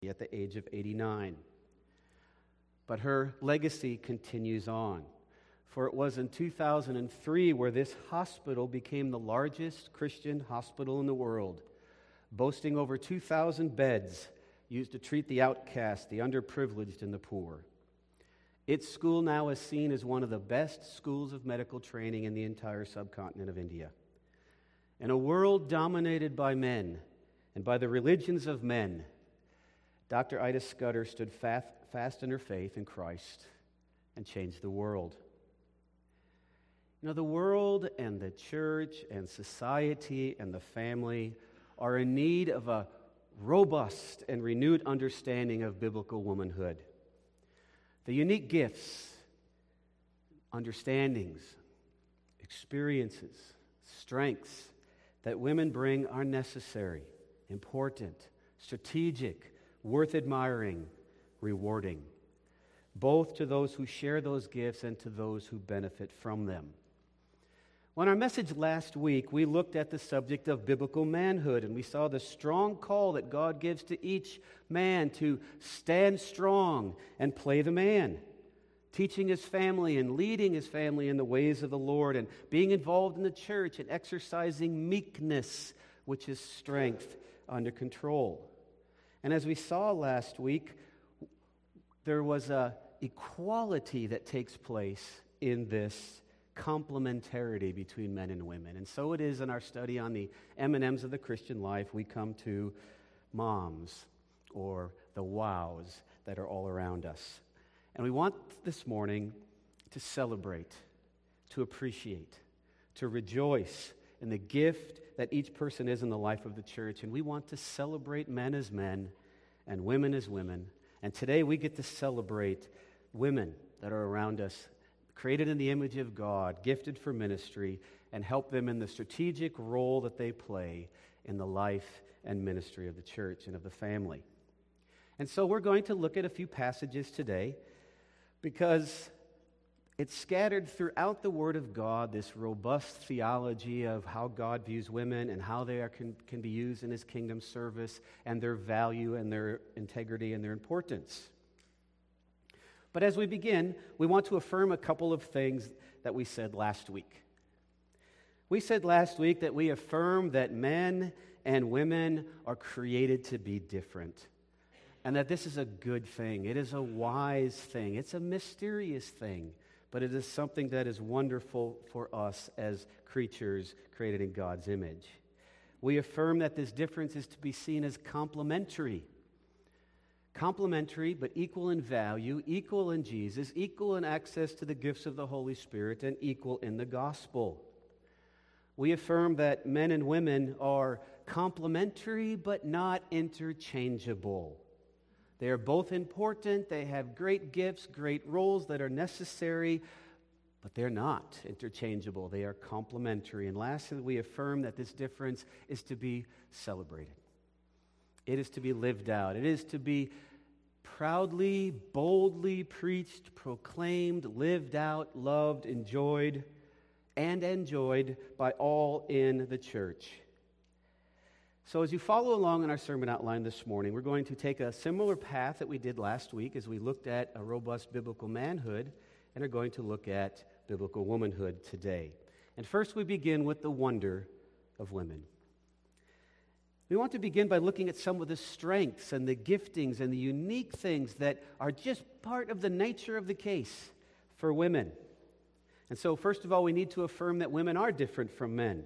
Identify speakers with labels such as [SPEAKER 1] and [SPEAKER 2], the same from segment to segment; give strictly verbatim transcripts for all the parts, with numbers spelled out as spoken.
[SPEAKER 1] at the age of eighty-nine. But her legacy continues on, for it was in two thousand three where this hospital became the largest Christian hospital in the world, boasting over two thousand beds used to treat the outcast, the underprivileged, and the poor. Its school now is seen as one of the best schools of medical training in the entire subcontinent of India. In a world dominated by men and by the religions of men, Doctor Ida Scudder stood fast, fast in her faith in Christ and changed the world. You know, the world and the church and society and the family are in need of a robust and renewed understanding of biblical womanhood. The unique gifts, understandings, experiences, strengths that women bring are necessary, important, strategic, worth admiring, rewarding, both to those who share those gifts and to those who benefit from them. Well, in our message last week, we looked at the subject of biblical manhood, and we saw the strong call that God gives to each man to stand strong and play the man, teaching his family and leading his family in the ways of the Lord, and being involved in the church and exercising meekness, which is strength under control. And as we saw last week, there was a equality that takes place in this complementarity between men and women. And so it is in our study on the M and M's of the Christian life, we come to moms, or the wows that are all around us. And we want this morning to celebrate, to appreciate, to rejoice in the gift that each person is in the life of the church. And we want to celebrate men as men and women as women. And today we get to celebrate women that are around us, created in the image of God, gifted for ministry, and help them in the strategic role that they play in the life and ministry of the church and of the family. And so we're going to look at a few passages today because it's scattered throughout the Word of God, this robust theology of how God views women and how they are, can, can be used in His kingdom service, and their value and their integrity and their importance. But as we begin, we want to affirm a couple of things that we said last week. We said last week that we affirm that men and women are created to be different, and that this is a good thing. It is a wise thing. It's a mysterious thing, but it is something that is wonderful for us as creatures created in God's image. We affirm that this difference is to be seen as complementary. Complementary, but equal in value, equal in Jesus, equal in access to the gifts of the Holy Spirit, and equal in the gospel. We affirm that men and women are complementary, but not interchangeable. They are both important. They have great gifts, great roles that are necessary, but they're not interchangeable. They are complementary. And lastly, we affirm that this difference is to be celebrated. It is to be lived out. It is to be proudly, boldly preached, proclaimed, lived out, loved, enjoyed, and enjoyed by all in the church. So as you follow along in our sermon outline this morning, we're going to take a similar path that we did last week as we looked at a robust biblical manhood, and are going to look at biblical womanhood today. And first we begin with the wonder of women. We want to begin by looking at some of the strengths and the giftings and the unique things that are just part of the nature of the case for women. And so, first of all, we need to affirm that women are different from men.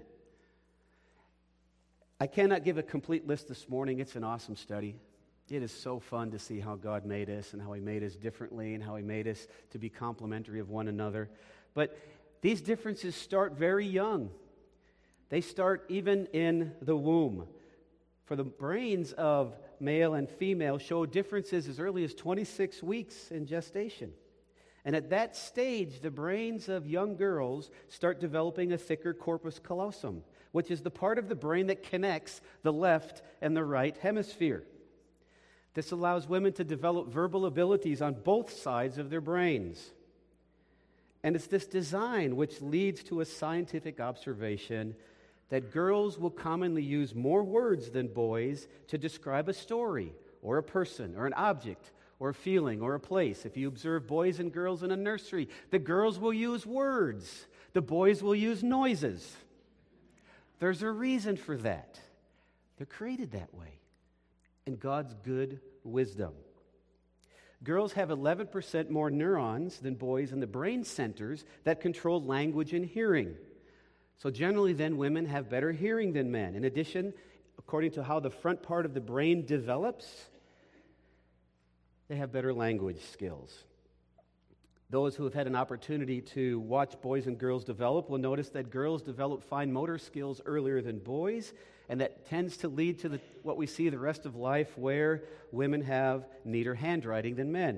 [SPEAKER 1] I cannot give a complete list this morning. It's an awesome study. It is so fun to see how God made us and how He made us differently and how He made us to be complementary of one another. But these differences start very young. They start even in the womb. For the brains of male and female show differences as early as twenty-six weeks in gestation. And at that stage, the brains of young girls start developing a thicker corpus callosum, which is the part of the brain that connects the left and the right hemisphere. This allows women to develop verbal abilities on both sides of their brains. And it's this design which leads to a scientific observation that girls will commonly use more words than boys to describe a story or a person or an object or a feeling or a place. If you observe boys and girls in a nursery, the girls will use words, the boys will use noises. There's a reason for that. They're created that way in God's good wisdom. Girls have eleven percent more neurons than boys in the brain centers that control language and hearing. So generally then, women have better hearing than men. In addition, according to how the front part of the brain develops, they have better language skills. Those who have had an opportunity to watch boys and girls develop will notice that girls develop fine motor skills earlier than boys, and that tends to lead to the, what we see the rest of life where women have neater handwriting than men.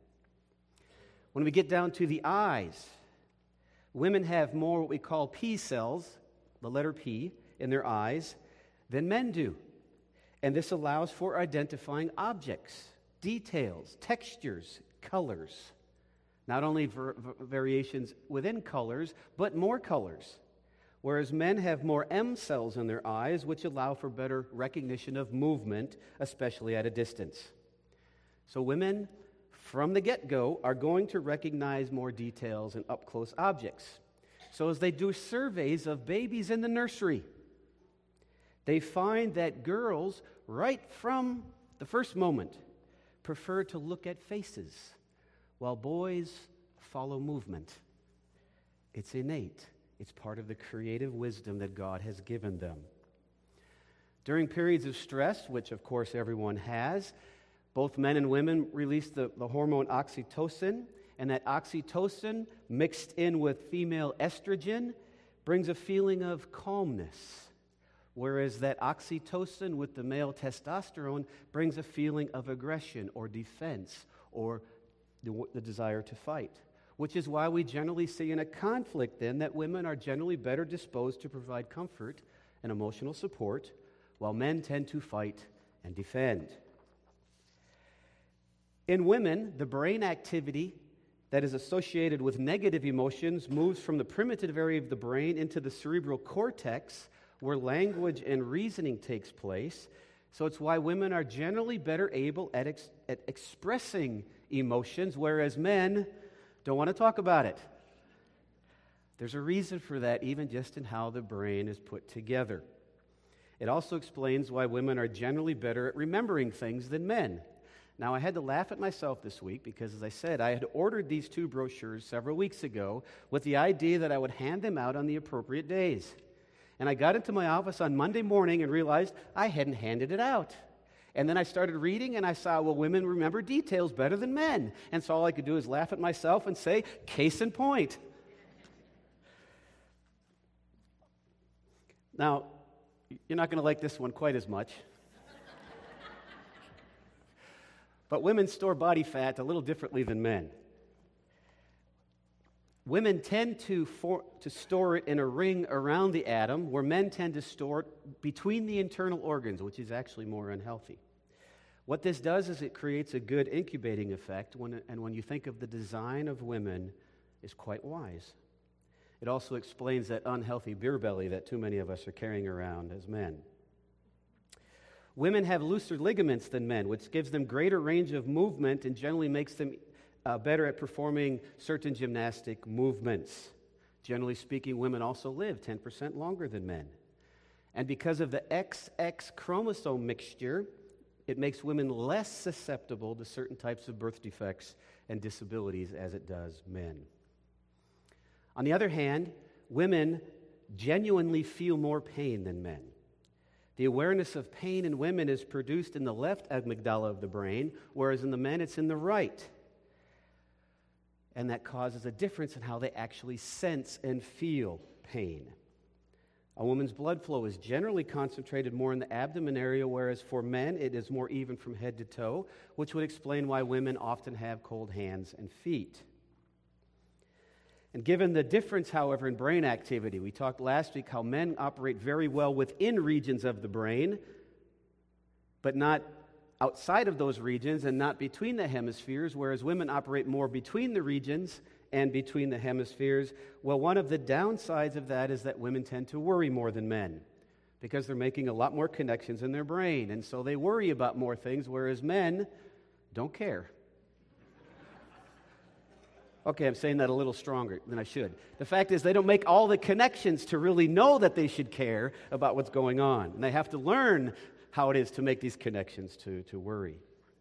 [SPEAKER 1] When we get down to the eyes, women have more what we call P cells, the letter P, in their eyes than men do. And this allows for identifying objects, details, textures, colors. Not only ver- variations within colors, but more colors. Whereas men have more M cells in their eyes, which allow for better recognition of movement, especially at a distance. So women, from the get-go, are going to recognize more details in up-close objects. So as they do surveys of babies in the nursery, they find that girls, right from the first moment, prefer to look at faces, while boys follow movement. It's innate. It's part of the creative wisdom that God has given them. During periods of stress, which of course everyone has, both men and women release the, the hormone oxytocin, and that oxytocin mixed in with female estrogen brings a feeling of calmness, whereas that oxytocin with the male testosterone brings a feeling of aggression or defense or the, the desire to fight. Which is why we generally see in a conflict then that women are generally better disposed to provide comfort and emotional support, while men tend to fight and defend. In women, the brain activity that is associated with negative emotions moves from the primitive area of the brain into the cerebral cortex, where language and reasoning takes place. So it's why women are generally better able at, ex- at expressing emotions, whereas men don't want to talk about it. There's a reason for that, even just in how the brain is put together. It also explains why women are generally better at remembering things than men. Now, I had to laugh at myself this week because, as I said, I had ordered these two brochures several weeks ago with the idea that I would hand them out on the appropriate days. And I got into my office on Monday morning and realized I hadn't handed it out. And then I started reading, and I saw, well, women remember details better than men. And so all I could do is laugh at myself and say, case in point. Now, you're not going to like this one quite as much. But women store body fat a little differently than men. Women tend to, for, to store it in a ring around the atom, where men tend to store it between the internal organs, which is actually more unhealthy. What this does is it creates a good incubating effect, when, and when you think of the design of women, is quite wise. It also explains that unhealthy beer belly that too many of us are carrying around as men. Women have looser ligaments than men, which gives them greater range of movement and generally makes them Uh, better at performing certain gymnastic movements. Generally speaking, women also live ten percent longer than men. And because of the X X chromosome mixture, it makes women less susceptible to certain types of birth defects and disabilities as it does men. On the other hand, women genuinely feel more pain than men. The awareness of pain in women is produced in the left amygdala of the brain, whereas in the men it's in the right. And that causes a difference in how they actually sense and feel pain. A woman's blood flow is generally concentrated more in the abdomen area, whereas for men it is more even from head to toe, which would explain why women often have cold hands and feet. And given the difference, however, in brain activity, we talked last week how men operate very well within regions of the brain, but not outside of those regions and not between the hemispheres, whereas women operate more between the regions and between the hemispheres. Well, one of the downsides of that is that women tend to worry more than men. because they're making a lot more connections in their brain, and so they worry about more things, whereas men don't care. Okay, I'm saying that a little stronger than I should. The fact is they don't make all the connections to really know that they should care about what's going on, and they have to learn how it is to make these connections to, to worry.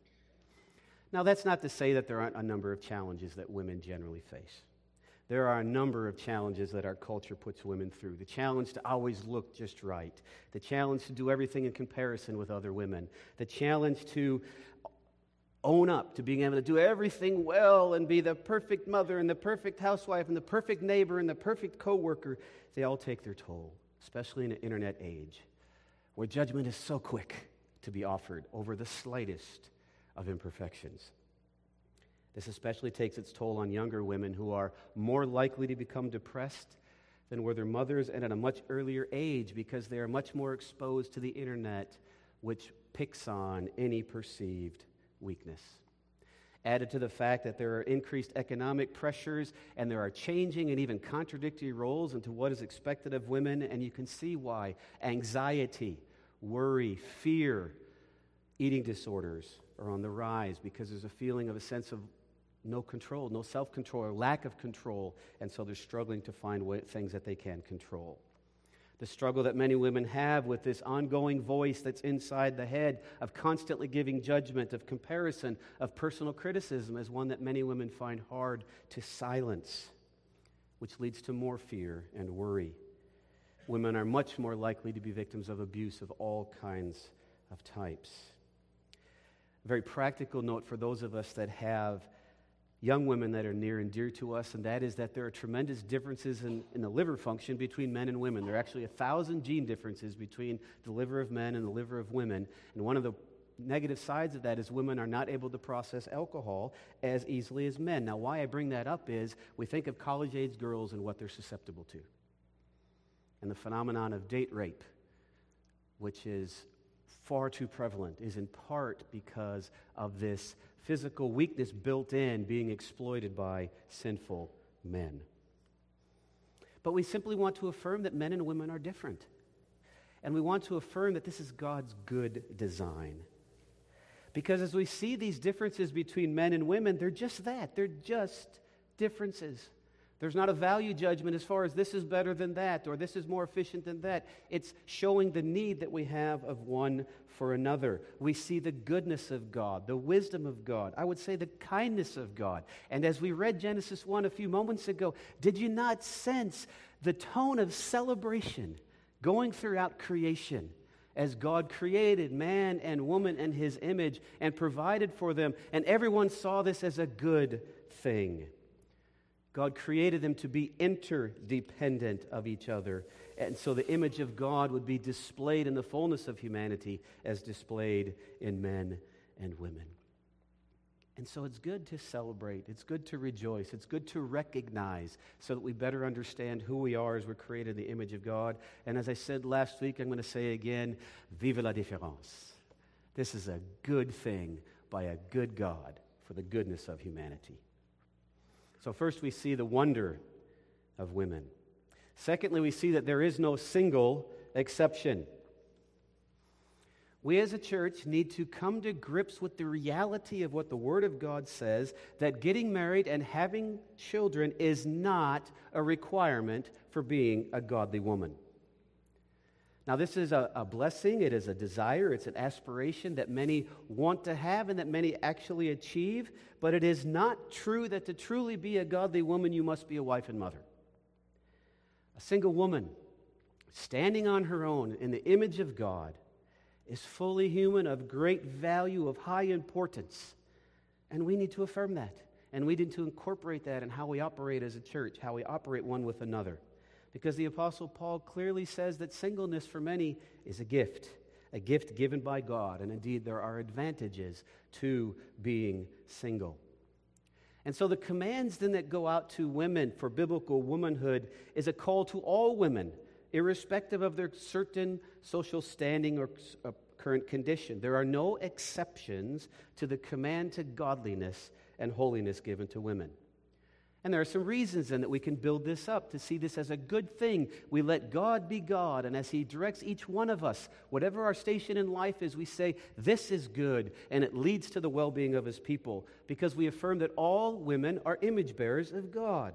[SPEAKER 1] Now, that's not to say that there aren't a number of challenges that women generally face. There are a number of challenges that our culture puts women through. The challenge to always look just right. The challenge to do everything in comparison with other women. The challenge to own up to being able to do everything well and be the perfect mother and the perfect housewife and the perfect neighbor and the perfect coworker. They all take their toll, especially in an internet age where judgment is so quick to be offered over the slightest of imperfections. This especially takes its toll on younger women who are more likely to become depressed than were their mothers, and at a much earlier age because they are much more exposed to the internet, which picks on any perceived weakness. Added to the fact that there are increased economic pressures and there are changing and even contradictory roles into what is expected of women, and you can see why. Anxiety, worry, fear, eating disorders are on the rise because there's a feeling of a sense of no control, no self-control, or lack of control, and so they're struggling to find way, things that they can control. The struggle that many women have with this ongoing voice that's inside the head of constantly giving judgment, of comparison, of personal criticism is one that many women find hard to silence, which leads to more fear and worry. Women are much more likely to be victims of abuse of all kinds of types. A very practical note for those of us that have young women that are near and dear to us, and that is that there are tremendous differences in, in the liver function between men and women. There are actually a thousand gene differences between the liver of men and the liver of women, and one of the negative sides of that is women are not able to process alcohol as easily as men. Now, why I bring that up is we think of college-age girls and what they're susceptible to, and the phenomenon of date rape, which is far too prevalent, is in part because of this physical weakness built in being exploited by sinful men. But we simply want to affirm that men and women are different. And we want to affirm that this is God's good design. Because as we see these differences between men and women, they're just that. They're just differences. There's not a value judgment as far as this is better than that or this is more efficient than that. It's showing the need that we have of one for another. We see the goodness of God, the wisdom of God, I would say the kindness of God. And as we read Genesis one a few moments ago, did you not sense the tone of celebration going throughout creation as God created man and woman in His image and provided for them, and everyone saw this as a good thing? God created them to be interdependent of each other, and so the image of God would be displayed in the fullness of humanity as displayed in men and women. And so it's good to celebrate, it's good to rejoice, it's good to recognize so that we better understand who we are as we're created in the image of God. And as I said last week, I'm going to say again, vive la différence. This is a good thing by a good God for the goodness of humanity. So first we see the wonder of women. Secondly, we see that there is no single exception. We as a church need to come to grips with the reality of what the Word of God says, that getting married and having children is not a requirement for being a godly woman. Now, this is a, a blessing, it is a desire, it's an aspiration that many want to have and that many actually achieve, but it is not true that to truly be a godly woman, you must be a wife and mother. A single woman, standing on her own in the image of God, is fully human, of great value, of high importance, and we need to affirm that, and we need to incorporate that in how we operate as a church, how we operate one with another. Because the Apostle Paul clearly says that singleness for many is a gift, a gift given by God. And indeed, there are advantages to being single. And so the commands then that go out to women for biblical womanhood is a call to all women, irrespective of their certain social standing or uh, current condition. There are no exceptions to the command to godliness and holiness given to women. And there are some reasons then that we can build this up to see this as a good thing. We let God be God, and as He directs each one of us, whatever our station in life is, we say, this is good, and it leads to the well-being of His people, because we affirm that all women are image bearers of God.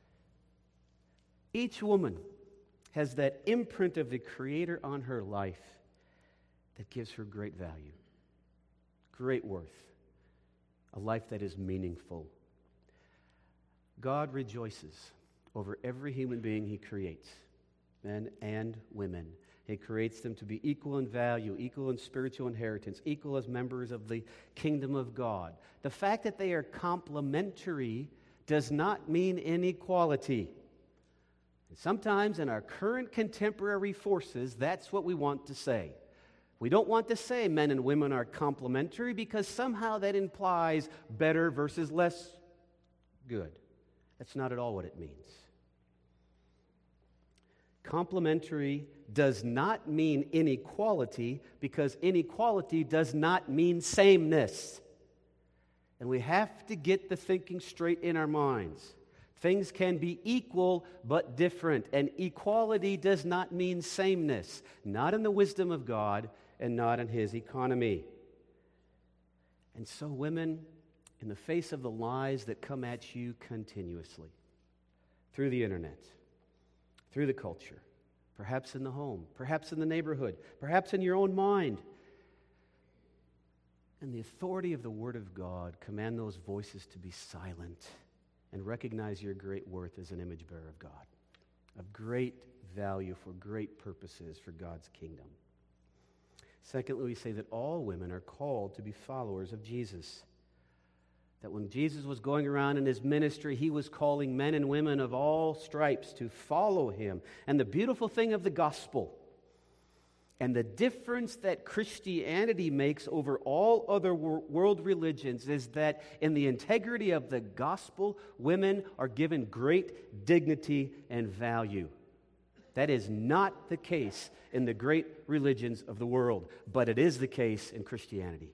[SPEAKER 1] Each woman has that imprint of the Creator on her life that gives her great value, great worth, a life that is meaningful. God rejoices over every human being He creates, men and women. He creates them to be equal in value, equal in spiritual inheritance, equal as members of the kingdom of God. The fact that they are complementary does not mean inequality. And sometimes in our current contemporary forces, that's what we want to say. We don't want to say men and women are complementary because somehow that implies better versus less good. That's not at all what it means. Complementary does not mean inequality, because inequality does not mean sameness. And we have to get the thinking straight in our minds. Things can be equal but different, and equality does not mean sameness, not in the wisdom of God and not in His economy. And so women, in the face of the lies that come at you continuously, through the internet, through the culture, perhaps in the home, perhaps in the neighborhood, perhaps in your own mind, and the authority of the Word of God, command those voices to be silent and recognize your great worth as an image bearer of God, of great value for great purposes for God's kingdom. Secondly, we say that all women are called to be followers of Jesus. That when Jesus was going around in His ministry, He was calling men and women of all stripes to follow Him. And the beautiful thing of the gospel, and the difference that Christianity makes over all other wor- world religions, is that in the integrity of the gospel, women are given great dignity and value. That is not the case in the great religions of the world, but it is the case in Christianity.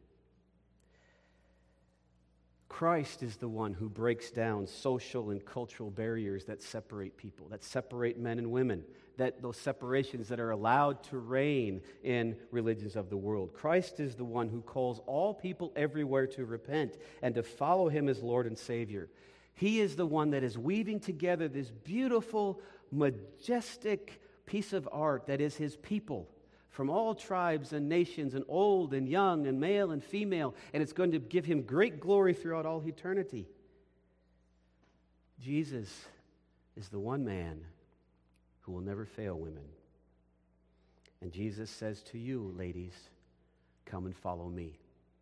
[SPEAKER 1] Christ is the one who breaks down social and cultural barriers that separate people, that separate men and women, that those separations that are allowed to reign in religions of the world. Christ is the one who calls all people everywhere to repent and to follow Him as Lord and Savior. He is the one that is weaving together this beautiful, majestic piece of art that is His people, from all tribes and nations, and old and young and male and female, and it's going to give Him great glory throughout all eternity. Jesus is the one man who will never fail women. And Jesus says to you, ladies, come and follow me.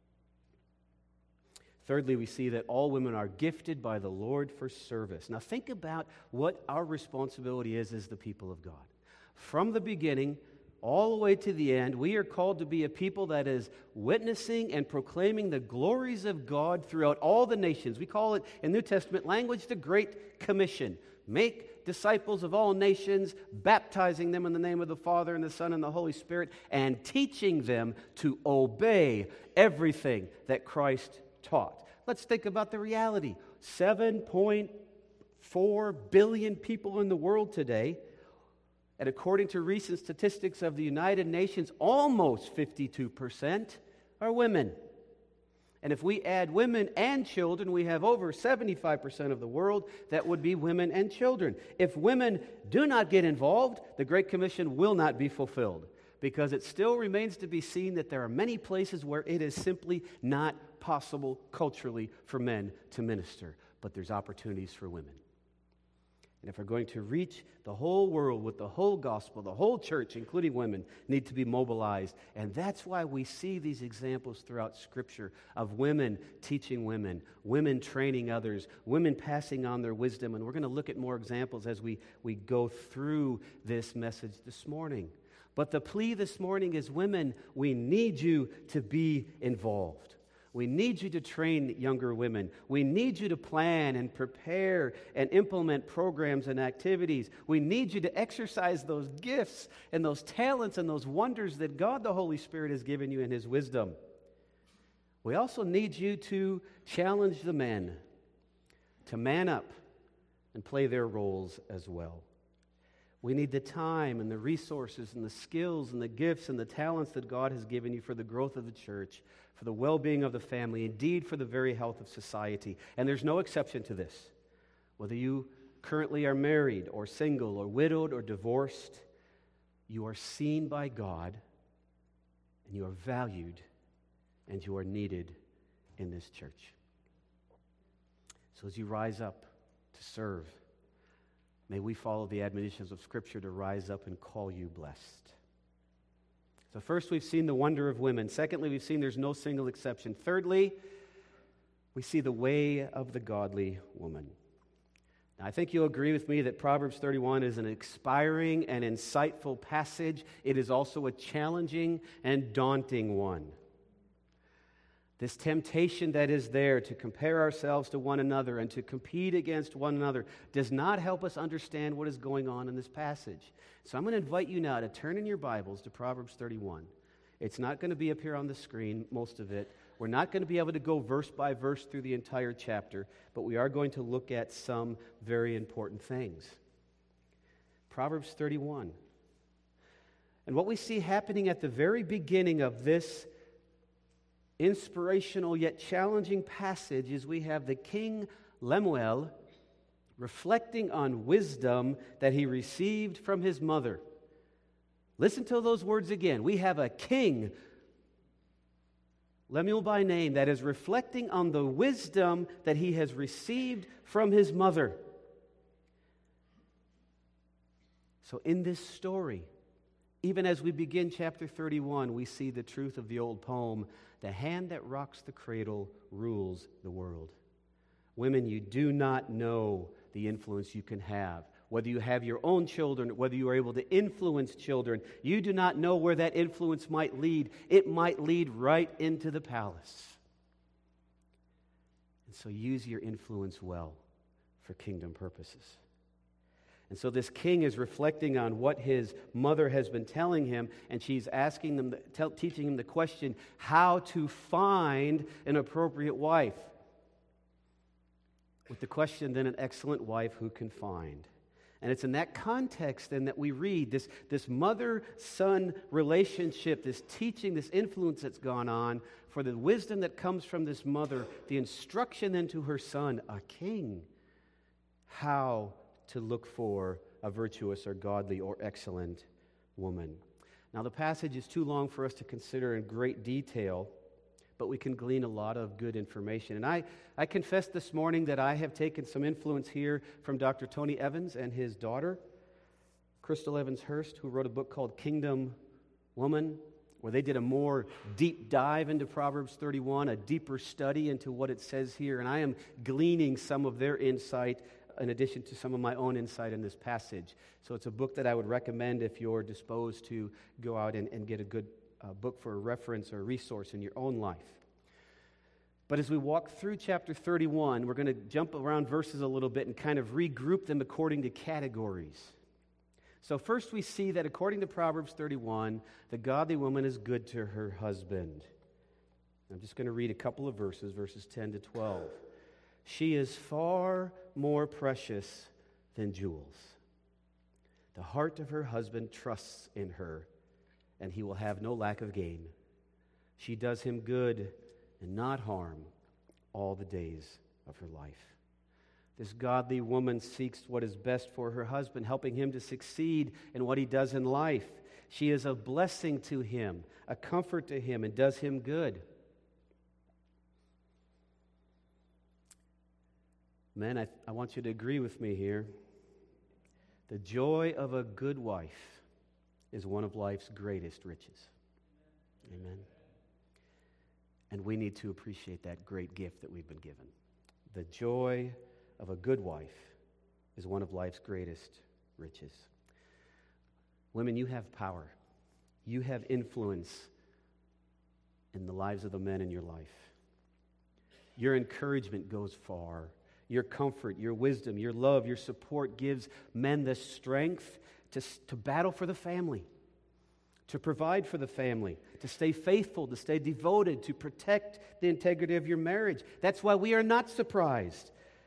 [SPEAKER 1] Thirdly, we see that all women are gifted by the Lord for service. Now think about what our responsibility is as the people of God. From the beginning, all the way to the end, we are called to be a people that is witnessing and proclaiming the glories of God throughout all the nations. We call it, in New Testament language, the Great Commission. Make disciples of all nations, baptizing them in the name of the Father and the Son and the Holy Spirit, and teaching them to obey everything that Christ taught. Let's think about the reality. seven point four billion people in the world today. And according to recent statistics of the United Nations, almost fifty-two percent are women. And if we add women and children, we have over seventy-five percent of the world that would be women and children. If women do not get involved, the Great Commission will not be fulfilled, because it still remains to be seen that there are many places where it is simply not possible culturally for men to minister, but there's opportunities for women. And if we're going to reach the whole world with the whole gospel, the whole church, including women, need to be mobilized. And that's why we see these examples throughout Scripture of women teaching women, women training others, women passing on their wisdom. And we're going to look at more examples as we, we go through this message this morning. But the plea this morning is, women, we need you to be involved. We need you to train younger women. We need you to plan and prepare and implement programs and activities. We need you to exercise those gifts and those talents and those wonders that God the Holy Spirit has given you in His wisdom. We also need you to challenge the men to man up, and play their roles as well. We need the time and the resources and the skills and the gifts and the talents that God has given you for the growth of the church, for the well-being of the family, indeed for the very health of society. And there's no exception to this. Whether you currently are married or single or widowed or divorced, you are seen by God and you are valued and you are needed in this church. So as you rise up to serve, may we follow the admonitions of Scripture to rise up and call you blessed. So first, we've seen the wonder of women. Secondly, we've seen there's no single exception. Thirdly, we see the way of the godly woman. Now, I think you'll agree with me that Proverbs thirty-one is an inspiring and insightful passage. It is also a challenging and daunting one. This temptation that is there to compare ourselves to one another and to compete against one another does not help us understand what is going on in this passage. So I'm going to invite you now to turn in your Bibles to Proverbs thirty-one. It's not going to be up here on the screen, most of it. We're not going to be able to go verse by verse through the entire chapter, but we are going to look at some very important things. Proverbs thirty-one. And what we see happening at the very beginning of this inspirational yet challenging passage is we have the king Lemuel reflecting on wisdom that he received from his mother. Listen to those words again. We have a king, Lemuel by name, that is reflecting on the wisdom that he has received from his mother. So in this story, even as we begin chapter thirty-one, we see the truth of the old poem, "The hand that rocks the cradle rules the world." Women, you do not know the influence you can have. Whether you have your own children, whether you are able to influence children, you do not know where that influence might lead. It might lead right into the palace. And so use your influence well for kingdom purposes. And so this king is reflecting on what his mother has been telling him, and she's asking them, tell, teaching him the question, how to find an appropriate wife. With the question, then, an excellent wife who can find. And it's in that context, then, that we read this, this mother-son relationship, this teaching, this influence that's gone on, for the wisdom that comes from this mother, the instruction then to her son, a king, how to look for a virtuous or godly or excellent woman. Now, the passage is too long for us to consider in great detail, but we can glean a lot of good information. And I, I confess this morning that I have taken some influence here from Doctor Tony Evans and his daughter, Crystal Evans Hurst, who wrote a book called Kingdom Woman, where they did a more deep dive into Proverbs thirty-one, a deeper study into what it says here. And I am gleaning some of their insight in addition to some of my own insight in this passage. So it's a book that I would recommend if you're disposed to go out and, and get a good uh, book for a reference or a resource in your own life. But as we walk through chapter thirty-one, we're going to jump around verses a little bit and kind of regroup them according to categories. So first we see that according to Proverbs thirty-one, the godly woman is good to her husband. I'm just going to read a couple of verses, verses ten to twelve. She is far more precious than jewels. The heart of her husband trusts in her, and he will have no lack of gain. She does him good and not harm all the days of her life. This godly woman seeks what is best for her husband, helping him to succeed in what he does in life. She is a blessing to him, a comfort to him, and does him good. Men, I, I want you to agree with me here. The joy of a good wife is one of life's greatest riches. Amen. And we need to appreciate that great gift that we've been given. The joy of a good wife is one of life's greatest riches. Women, you have power. You have influence in the lives of the men in your life. Your encouragement goes far. Your comfort, your wisdom, your love, your support gives men the strength to, to battle for the family, to provide for the family, to stay faithful, to stay devoted, to protect the integrity of your marriage. That's why we are not surprised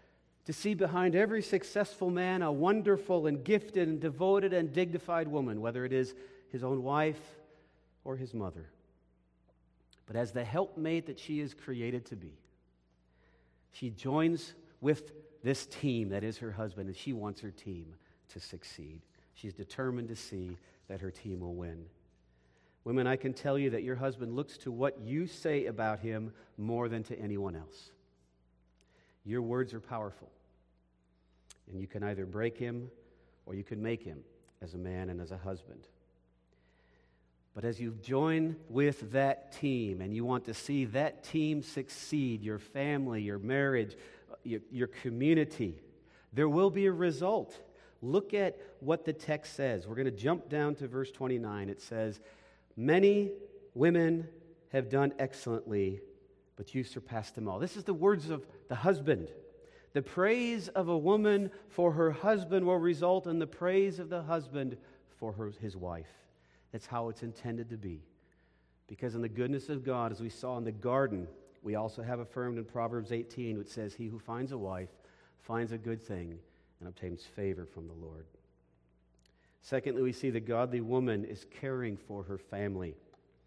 [SPEAKER 1] To see behind every successful man a wonderful and gifted and devoted and dignified woman, whether it is his own wife or his mother. But as the helpmate that she is created to be, she joins with this team that is her husband, and she wants her team to succeed. She's determined to see that her team will win. Women, I can tell you that your husband looks to what you say about him more than to anyone else. Your words are powerful, and you can either break him or you can make him as a man and as a husband. But as you join with that team and you want to see that team succeed, your family, your marriage, your, your community, there will be a result. Look at what the text says. We're going to jump down to verse twenty-nine. It says, "Many women have done excellently, but you surpassed them all." This is the words of the husband. The praise of a woman for her husband will result in the praise of the husband for her, his wife. That's how it's intended to be. Because in the goodness of God, as we saw in the garden, we also have affirmed in Proverbs eighteen, which says, "He who finds a wife finds a good thing and obtains favor from the Lord." Secondly, we see the godly woman is caring for her family.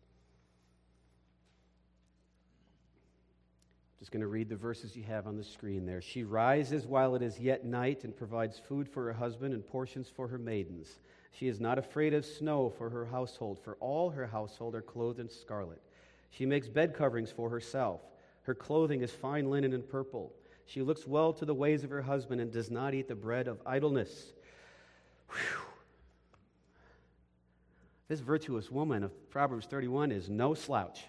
[SPEAKER 1] Just going to read the verses you have on the screen there. "She rises while it is yet night and provides food for her husband and portions for her maidens. She is not afraid of snow for her household, for all her household are clothed in scarlet. She makes bed coverings for herself. Her clothing is fine linen and purple. She looks well to the ways of her husband and does not eat the bread of idleness." Whew. This virtuous woman of Proverbs thirty-one is no slouch.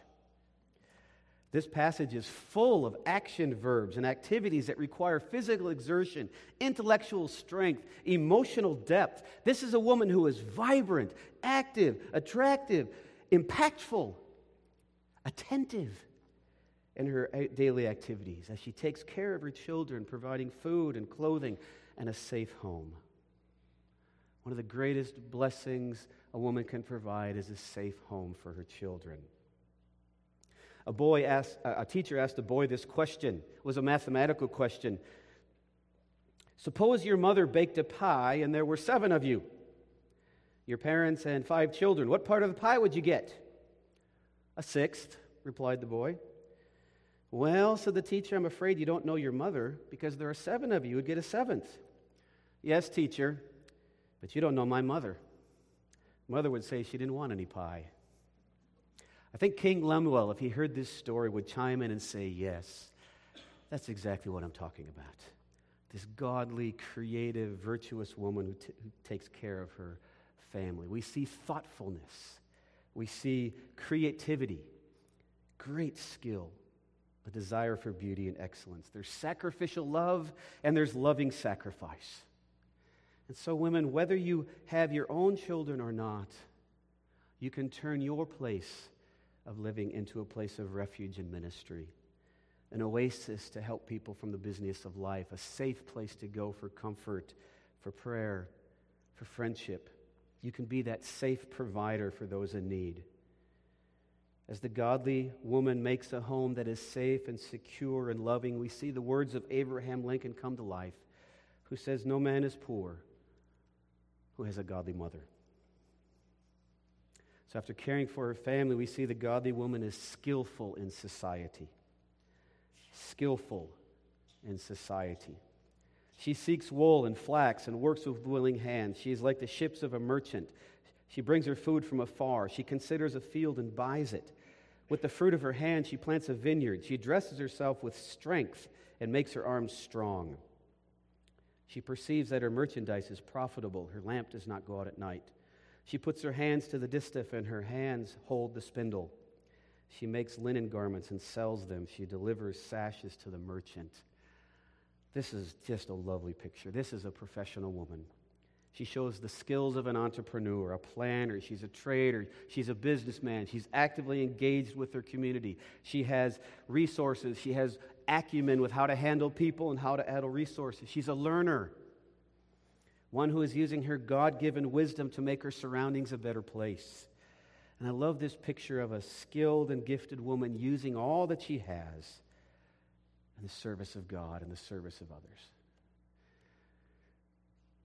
[SPEAKER 1] This passage is full of action verbs and activities that require physical exertion, intellectual strength, emotional depth. This is a woman who is vibrant, active, attractive, impactful, attentive in her daily activities as she takes care of her children, providing food and clothing and a safe home. One of the greatest blessings a woman can provide is a safe home for her children. A boy asked, a teacher asked a boy this question. It was a mathematical question. "Suppose your mother baked a pie and there were seven of you, your parents and five children. What part of the pie would you get?" "A sixth," replied the boy. "Well," said the teacher, "I'm afraid you don't know your mother, because there are seven of you. You would get a seventh." "Yes, teacher, but you don't know my mother. Mother would say she didn't want any pie." I think King Lemuel, if he heard this story, would chime in and say, "Yes, that's exactly what I'm talking about. This godly, creative, virtuous woman who, t- who takes care of her family." We see thoughtfulness. We see creativity, great skill, a desire for beauty and excellence. There's sacrificial love and there's loving sacrifice. And so, women, whether you have your own children or not, you can turn your place of living into a place of refuge and ministry, an oasis to help people from the busyness of life, a safe place to go for comfort, for prayer, for friendship. You can be that safe provider for those in need. As the godly woman makes a home that is safe and secure and loving, we see the words of Abraham Lincoln come to life, who says, "No man is poor who has a godly mother." So after caring for her family, we see the godly woman is skillful in society. Skillful in society. She seeks wool and flax and works with willing hands. She is like the ships of a merchant. She brings her food from afar. She considers a field and buys it. With the fruit of her hand, she plants a vineyard. She dresses herself with strength and makes her arms strong. She perceives that her merchandise is profitable. Her lamp does not go out at night. She puts her hands to the distaff, and her hands hold the spindle. She makes linen garments and sells them. She delivers sashes to the merchant. This is just a lovely picture. This is a professional woman. She shows the skills of an entrepreneur, a planner. She's a trader. She's a businessman. She's actively engaged with her community. She has resources. She has acumen with how to handle people and how to handle resources. She's a learner. One who is using her God-given wisdom to make her surroundings a better place. And I love this picture of a skilled and gifted woman using all that she has in the service of God and the service of others.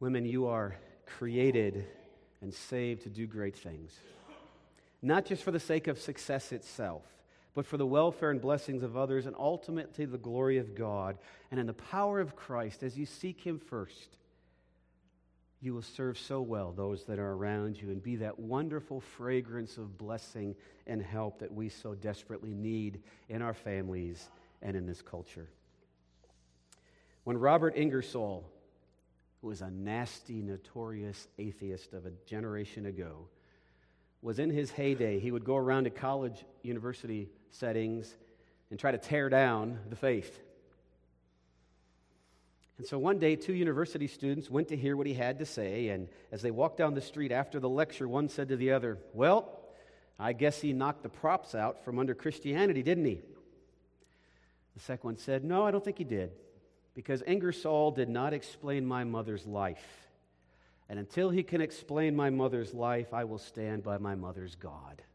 [SPEAKER 1] Women, you are created and saved to do great things, not just for the sake of success itself, but for the welfare and blessings of others, and ultimately the glory of God. And in the power of Christ, as you seek Him first, you will serve so well those that are around you and be that wonderful fragrance of blessing and help that we so desperately need in our families and in this culture. When Robert Ingersoll, who was a nasty, notorious atheist of a generation ago, was in his heyday, he would go around to college, university settings and try to tear down the faith. And so one day, two university students went to hear what he had to say, and as they walked down the street after the lecture, one said to the other, "Well, I guess he knocked the props out from under Christianity, didn't he?" The second one said, "No, I don't think he did, because Ingersoll did not explain my mother's life. And until he can explain my mother's life, I will stand by my mother's God."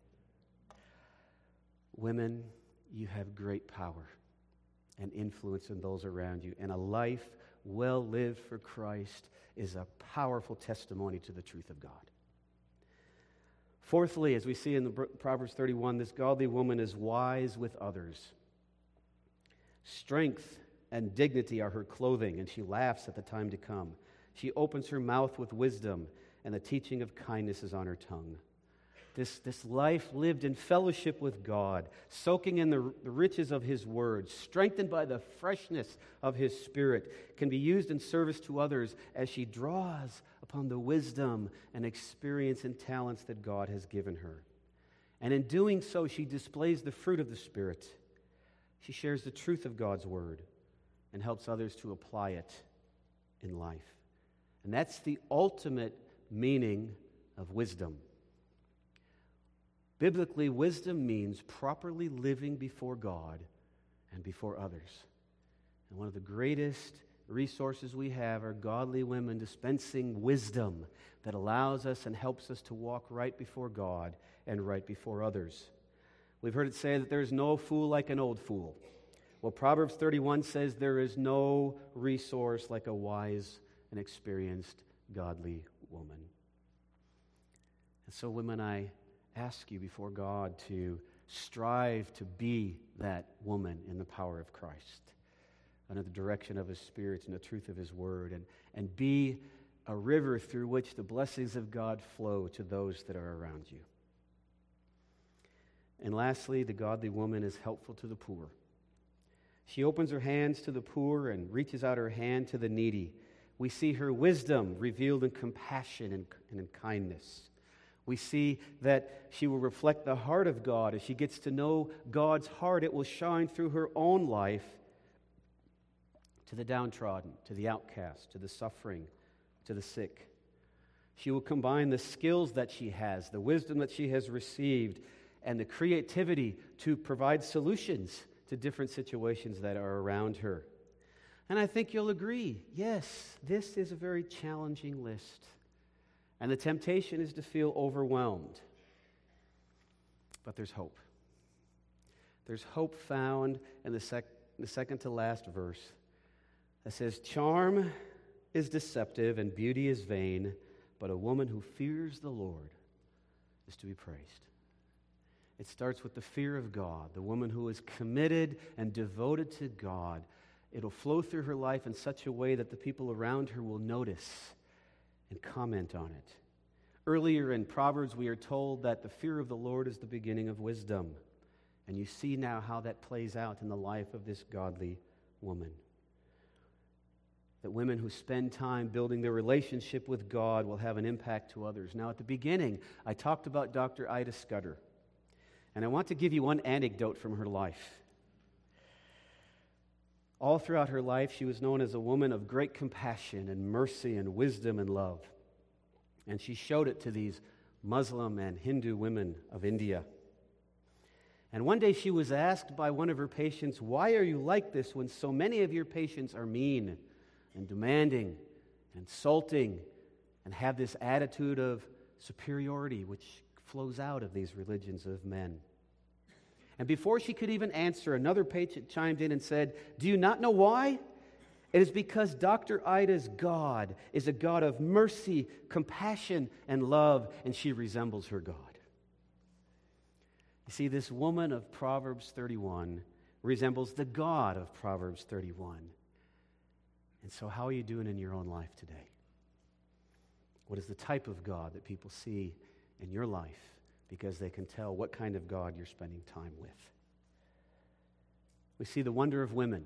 [SPEAKER 1] Women, you have great power and influence in those around you, and a life well lived for Christ is a powerful testimony to the truth of God. Fourthly, as we see in the Proverbs thirty-one, this godly woman is wise with others. Strength and dignity are her clothing, and she laughs at the time to come. She opens her mouth with wisdom, and the teaching of kindness is on her tongue. This, this life lived in fellowship with God, soaking in the, the riches of His Word, strengthened by the freshness of His Spirit, can be used in service to others as she draws upon the wisdom and experience and talents that God has given her. And in doing so, she displays the fruit of the Spirit. She shares the truth of God's Word and helps others to apply it in life. And that's the ultimate meaning of wisdom. Biblically, wisdom means properly living before God and before others. And one of the greatest resources we have are godly women dispensing wisdom that allows us and helps us to walk right before God and right before others. We've heard it say that there's no fool like an old fool. Well, Proverbs thirty-one says there is no resource like a wise and experienced godly woman. And so, women, I ask you before God to strive to be that woman in the power of Christ, under the direction of His Spirit and the truth of His Word, and, and be a river through which the blessings of God flow to those that are around you. And lastly, the godly woman is helpful to the poor. She opens her hands to the poor and reaches out her hand to the needy. We see her wisdom revealed in compassion and, and in kindness. We see that she will reflect the heart of God. As she gets to know God's heart, it will shine through her own life to the downtrodden, to the outcast, to the suffering, to the sick. She will combine the skills that she has, the wisdom that she has received, and the creativity to provide solutions to different situations that are around her. And I think you'll agree, yes, this is a very challenging list. And the temptation is to feel overwhelmed. But there's hope. There's hope found in the, sec- the second to last verse that says, "Charm is deceptive and beauty is vain, but a woman who fears the Lord is to be praised." It starts with the fear of God. The woman who is committed and devoted to God, it'll flow through her life in such a way that the people around her will notice and comment on it. Earlier in Proverbs, we are told that the fear of the Lord is the beginning of wisdom. And you see now how that plays out in the life of this godly woman. That women who spend time building their relationship with God will have an impact to others. Now, at the beginning, I talked about Doctor Ida Scudder. And I want to give you one anecdote from her life. All throughout her life, she was known as a woman of great compassion and mercy and wisdom and love. And she showed it to these Muslim and Hindu women of India. And one day she was asked by one of her patients, "Why are you like this when so many of your patients are mean and demanding, and insulting, and have this attitude of superiority which flows out of these religions of men?" And before she could even answer, another patient chimed in and said, "Do you not know why? It is because Doctor Ida's God is a God of mercy, compassion, and love, and she resembles her God. You see, this woman of Proverbs thirty-one resembles the God of Proverbs thirty-one. And so how are you doing in your own life today? What is the type of God that people see in your life because they can tell what kind of God you're spending time with? We see the wonder of women.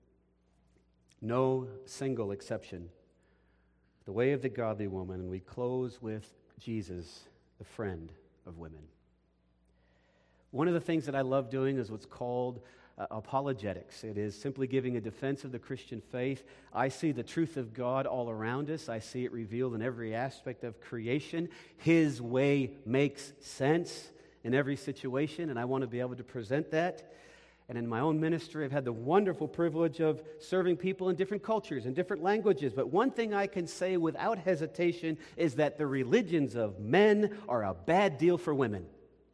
[SPEAKER 1] No single exception. The way of the godly woman, and we close with Jesus, the friend of women. One of the things that I love doing is what's called uh, apologetics. It is simply giving a defense of the Christian faith. I see the truth of God all around us. I see it revealed in every aspect of creation. His way makes sense in every situation, and I want to be able to present that. And in my own ministry, I've had the wonderful privilege of serving people in different cultures and different languages. But one thing I can say without hesitation is that the religions of men are a bad deal for women.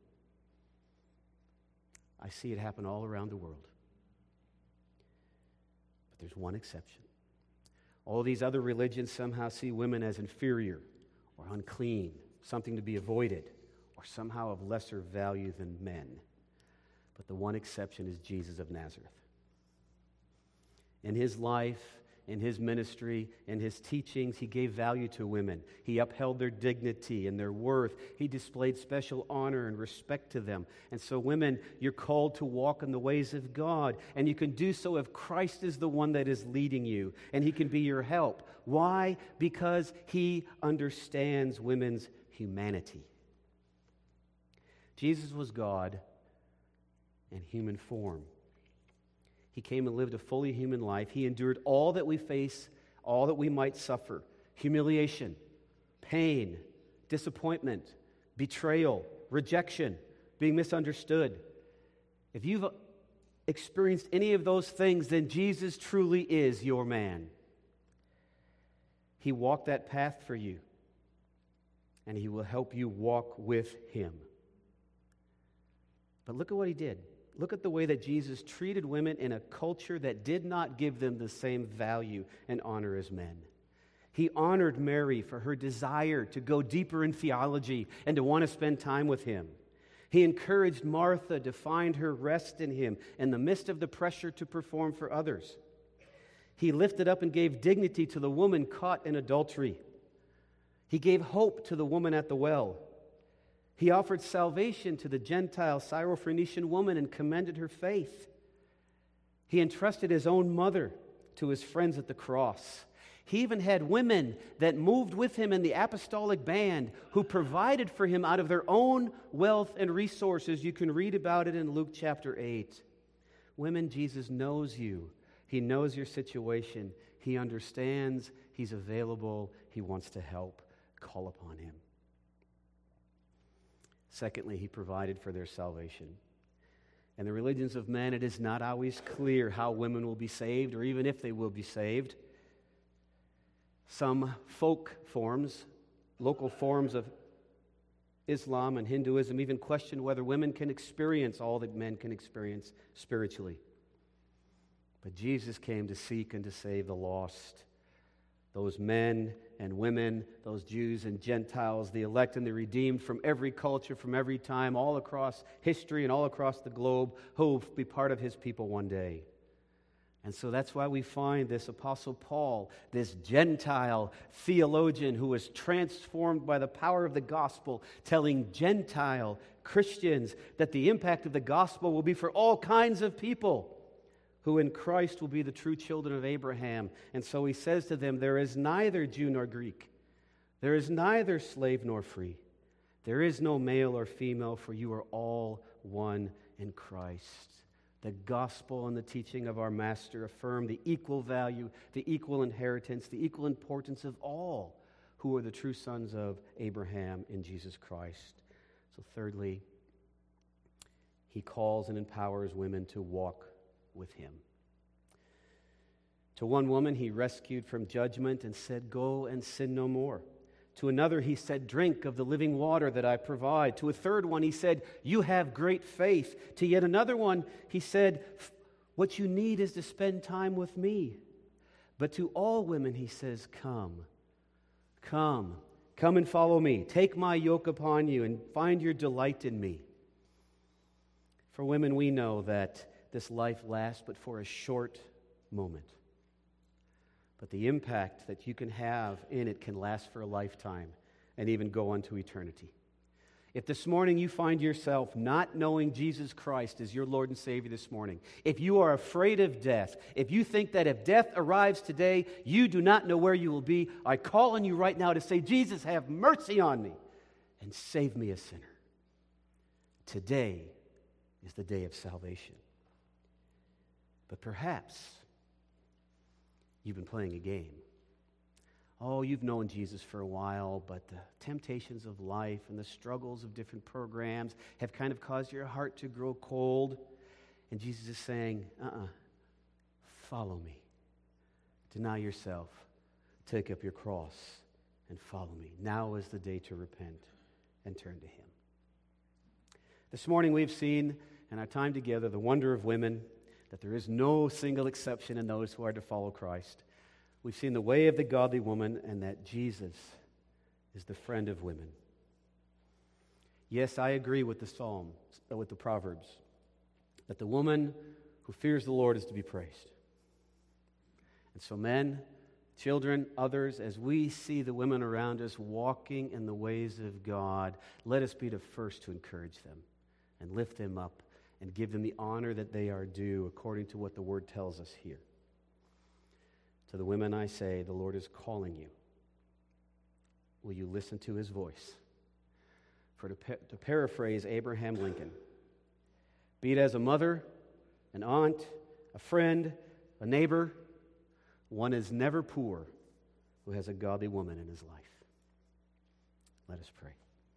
[SPEAKER 1] I see it happen all around the world. But there's one exception. All these other religions somehow see women as inferior or unclean, something to be avoided, or somehow of lesser value than men. But the one exception is Jesus of Nazareth. In his life, in his ministry, in his teachings, he gave value to women. He upheld their dignity and their worth. He displayed special honor and respect to them. And so women, you're called to walk in the ways of God. And you can do so if Christ is the one that is leading you. And he can be your help. Why? Because he understands women's humanity. Jesus was God in human form. He came and lived a fully human life. He endured all that we face, all that we might suffer: humiliation, pain, disappointment, betrayal, rejection, being misunderstood. If you've experienced any of those things, then Jesus truly is your man. He walked that path for you, and he will help you walk with him. But look at what he did. Look at the way that Jesus treated women in a culture that did not give them the same value and honor as men. He honored Mary for her desire to go deeper in theology and to want to spend time with him. He encouraged Martha to find her rest in him in the midst of the pressure to perform for others. He lifted up and gave dignity to the woman caught in adultery. He gave hope to the woman at the well. He offered salvation to the Gentile Syrophoenician woman and commended her faith. He entrusted his own mother to his friends at the cross. He even had women that moved with him in the apostolic band who provided for him out of their own wealth and resources. You can read about it in Luke chapter eight. Women, Jesus knows you. He knows your situation. He understands. He's available. He wants to help. Call upon him. Secondly, he provided for their salvation. In the religions of men, it is not always clear how women will be saved or even if they will be saved. Some folk forms, local forms of Islam and Hinduism even question whether women can experience all that men can experience spiritually. But Jesus came to seek and to save the lost. Those men and women, those Jews and Gentiles, the elect and the redeemed from every culture, from every time, all across history and all across the globe, who will be part of his people one day. And so that's why we find this Apostle Paul, this Gentile theologian who was transformed by the power of the gospel, telling Gentile Christians that the impact of the gospel will be for all kinds of people, who in Christ will be the true children of Abraham. And so he says to them, there is neither Jew nor Greek. There is neither slave nor free. There is no male or female, for you are all one in Christ. The gospel and the teaching of our Master affirm the equal value, the equal inheritance, the equal importance of all who are the true sons of Abraham in Jesus Christ. So thirdly, he calls and empowers women to walk with him. To one woman he rescued from judgment and said, go and sin no more. To another he said, drink of the living water that I provide. To a third one he said, you have great faith. To yet another one he said, what you need is to spend time with me. But to all women, he says, come, come, come and follow me. Take my yoke upon you and find your delight in me. For women, we know that this life lasts but for a short moment. But the impact that you can have in it can last for a lifetime and even go unto eternity. If this morning you find yourself not knowing Jesus Christ as your Lord and Savior this morning, if you are afraid of death, if you think that if death arrives today, you do not know where you will be, I call on you right now to say, Jesus, have mercy on me and save me a sinner. Today is the day of salvation. But perhaps you've been playing a game. Oh, you've known Jesus for a while, but the temptations of life and the struggles of different programs have kind of caused your heart to grow cold. And Jesus is saying, uh-uh, follow me. Deny yourself. Take up your cross and follow me. Now is the day to repent and turn to him. This morning we've seen in our time together the wonder of women, that there is no single exception in those who are to follow Christ. We've seen the way of the godly woman and that Jesus is the friend of women. Yes, I agree with the Psalms, with the Proverbs, that the woman who fears the Lord is to be praised. And so men, children, others, as we see the women around us walking in the ways of God, let us be the first to encourage them and lift them up and give them the honor that they are due according to what the Word tells us here. To the women I say, the Lord is calling you. Will you listen to his voice? For to, pa- to paraphrase Abraham Lincoln, be it as a mother, an aunt, a friend, a neighbor, one is never poor who has a godly woman in his life. Let us pray.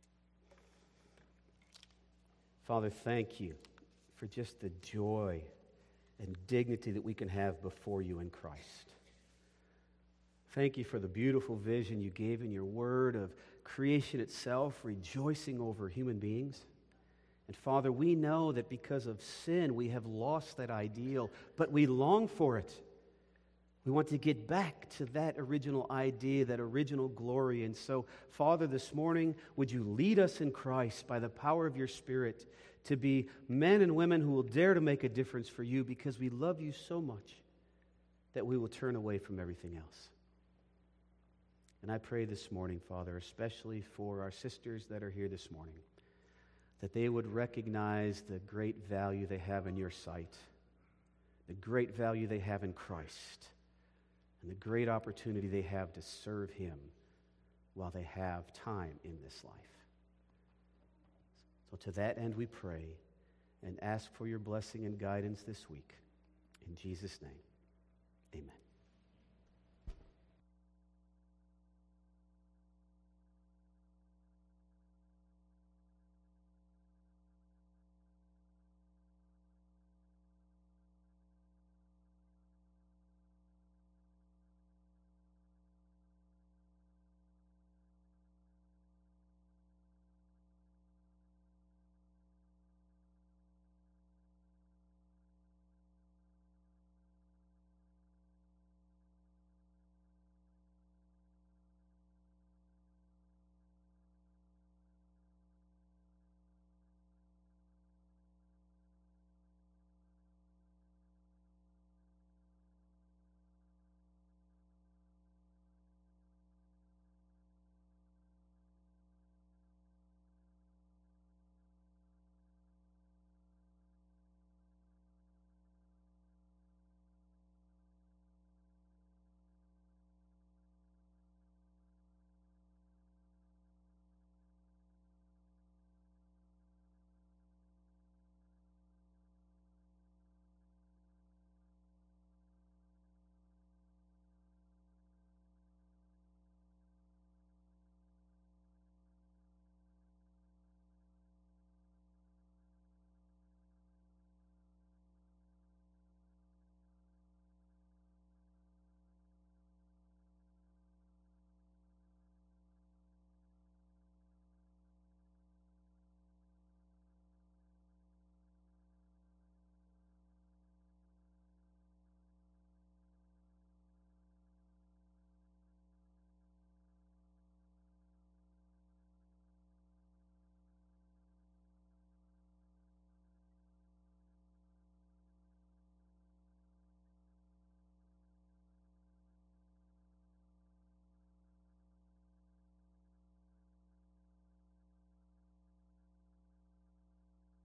[SPEAKER 1] Father, thank you for just the joy and dignity that we can have before you in Christ. Thank you for the beautiful vision you gave in your word of creation itself, rejoicing over human beings. And Father, we know that because of sin, we have lost that ideal, but we long for it. We want to get back to that original idea, that original glory. And so, Father, this morning, would you lead us in Christ by the power of your Spirit to be men and women who will dare to make a difference for you because we love you so much that we will turn away from everything else. And I pray this morning, Father, especially for our sisters that are here this morning, that they would recognize the great value they have in your sight, the great value they have in Christ, and the great opportunity they have to serve him while they have time in this life. So to that end we pray and ask for your blessing and guidance this week. In Jesus' name.